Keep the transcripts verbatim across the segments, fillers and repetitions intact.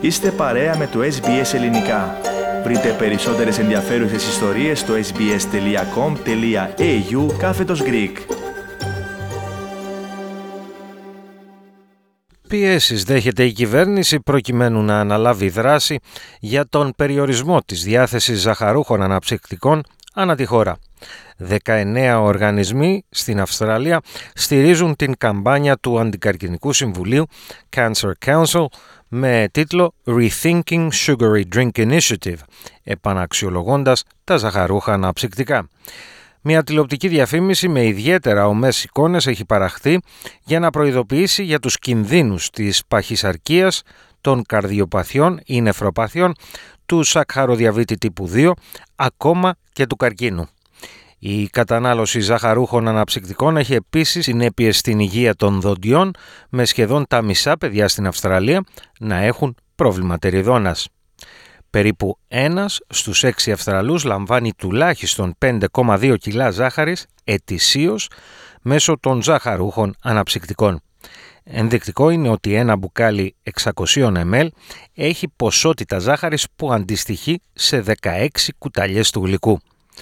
Είστε παρέα με το ες μπι ες Ελληνικά. Βρείτε περισσότερες ενδιαφέρουσες ιστορίες στο sbs.com.au κάθετος Greek. Πιέσεις δέχεται η κυβέρνηση προκειμένου να αναλάβει δράση για τον περιορισμό της διάθεσης ζαχαρούχων αναψυκτικών ανά τη χώρα. δεκαεννέα οργανισμοί στην Αυστραλία στηρίζουν την καμπάνια του Αντικαρκινικού Συμβουλίου Cancer Council με τίτλο Rethinking Sugary Drink Initiative, επαναξιολογώντας τα ζαχαρούχα αναψυκτικά. Μια τηλεοπτική διαφήμιση με ιδιαίτερα ομές εικόνες έχει παραχθεί για να προειδοποιήσει για τους κινδύνους της παχυσαρκίας, των καρδιοπαθειών ή νεφροπαθειών, του σακχαροδιαβήτη τύπου δύο, ακόμα και του καρκίνου. Η κατανάλωση ζαχαρούχων αναψυκτικών έχει επίσης συνέπειες στην υγεία των δοντιών, με σχεδόν τα μισά παιδιά στην Αυστραλία να έχουν πρόβλημα τεριδόνας. Περίπου ένας στους έξι Αυστραλούς λαμβάνει τουλάχιστον πέντε κόμμα δύο κιλά ζάχαρης ετησίως μέσω των ζαχαρούχων αναψυκτικών. Ενδεικτικό είναι ότι ένα μπουκάλι εξακόσια μιλιλίτρα έχει ποσότητα ζάχαρης που αντιστοιχεί σε δεκαέξι κουταλιές του γλυκού.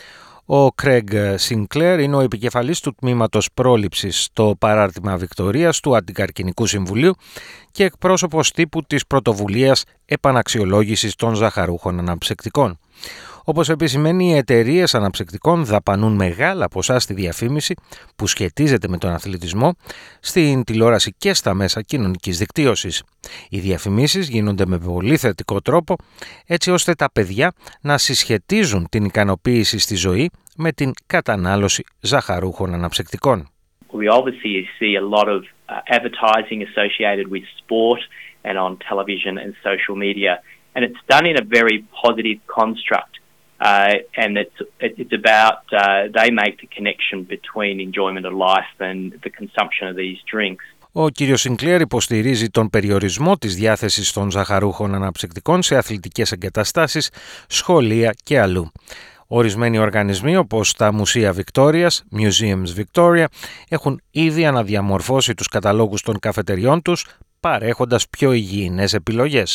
Ο Craig Sinclair είναι ο επικεφαλής του τμήματος πρόληψης στο παράρτημα Βικτωρίας του Αντικαρκινικού Συμβουλίου και εκπρόσωπος τύπου της πρωτοβουλίας επαναξιολόγησης των ζαχαρούχων αναψυκτικών. Όπως επισημαίνει, οι εταιρείες αναψυκτικών δαπανούν μεγάλα ποσά στη διαφήμιση που σχετίζεται με τον αθλητισμό, στην τηλεόραση και στα μέσα κοινωνικής δικτύωσης. Οι διαφημίσεις γίνονται με πολύ θετικό τρόπο, έτσι ώστε τα παιδιά να συσχετίζουν την ικανοποίηση στη ζωή με την κατανάλωση ζαχαρούχων αναψυκτικών. We obviously see a lot of uh, advertising associated with sport and on television and social media, and it's done in a very positive construct. Uh, and it's it's about uh, they make the connection between enjoyment of life and the consumption of these drinks. Ο κύριος Sinclair υποστηρίζει τον περιορισμό της διάθεσης των ζαχαρούχων αναψυκτικών σε αθλητικές εγκαταστάσεις, σχολεία και αλλού. Ορισμένοι οργανισμοί όπως τα Μουσεία Βικτόριας, Museums Victoria, έχουν ήδη αναδιαμορφώσει τους καταλόγους των καφετεριών τους, παρέχοντας πιο υγιεινές επιλογές.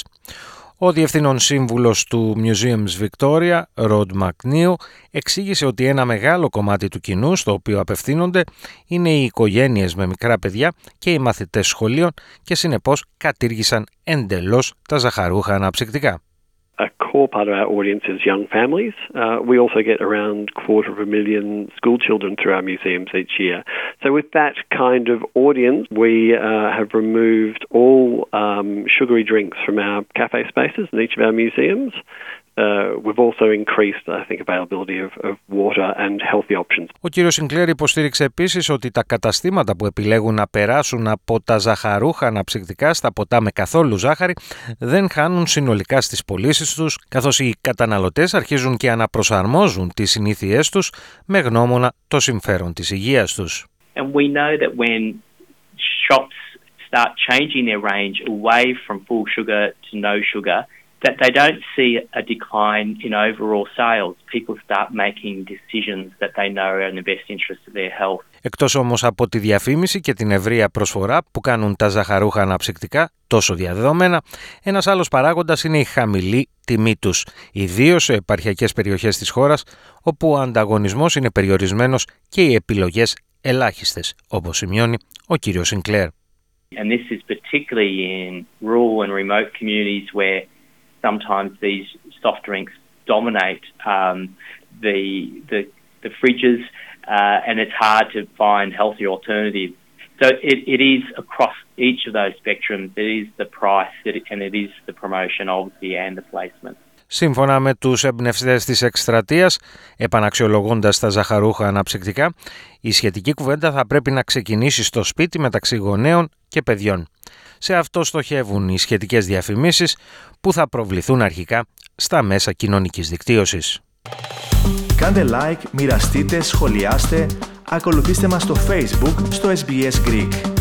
Ο διευθύνων σύμβουλος του Museums Victoria, Rod McNeil, εξήγησε ότι ένα μεγάλο κομμάτι του κοινού στο οποίο απευθύνονται είναι οι οικογένειες με μικρά παιδιά και οι μαθητές σχολείων και συνεπώς κατήργησαν εντελώς τα ζαχαρούχα αναψυκτικά. A core part of our audience is young families. Uh, we also get around a quarter of a million school children through our museums each year. So with that kind of audience, we uh, have removed all um, sugary drinks from our cafe spaces in each of our museums. Uh, we've also increased, I think, availability of, of water and healthy options. Ο κύριος Sinclair υποστήριξε επίσης ότι τα καταστήματα που επιλέγουν να περάσουν από τα ζαχαρούχα αναψυκτικά στα ποτά με καθόλου ζάχαρη δεν χάνουν συνολικά στις πωλήσεις τους, καθώς οι καταναλωτές αρχίζουν και αναπροσαρμόζουν τις συνήθειές τους με γνώμονα το συμφέρον της υγείας τους. And we know that when shops start changing their range away from full sugar to no sugar, that they don't see a decline in overall sales. People start making decisions that they know are in the best interest of their health. Εκτός όμως από τη διαφήμιση και την ευρεία προσφορά που κάνουν τα ζαχαρούχα αναψυκτικά τόσο διαδεδομένα, ένας άλλος παράγοντας είναι η χαμηλή τιμή τους, ιδίως σε επαρχιακές περιοχές της χώρας, όπου ο ανταγωνισμός είναι περιορισμένος και οι επιλογές ελάχιστες, όπως σημειώνει ο κύριος Sinclair. And this is particularly in rural and remote communities where sometimes these soft drinks dominate um, the, the the fridges, uh, and it's hard to find healthy alternatives. So it, it is across each of those spectrums. It is the price, and it is the promotion, obviously, and the placement. Σύμφωνα με τους εμπνευστές της εκστρατείας, επαναξιολογώντας τα ζαχαρούχα αναψυκτικά, η σχετική κουβέντα θα πρέπει να ξεκινήσει στο σπίτι μεταξύ γονέων και παιδιών. Σε αυτό στοχεύουν οι σχετικές διαφημίσεις που θα προβληθούν αρχικά στα μέσα κοινωνικής δικτύωσης. Κάντε like, μοιραστείτε, σχολιάστε, ακολουθήστε μας στο Facebook στο ες μπι ες Greek.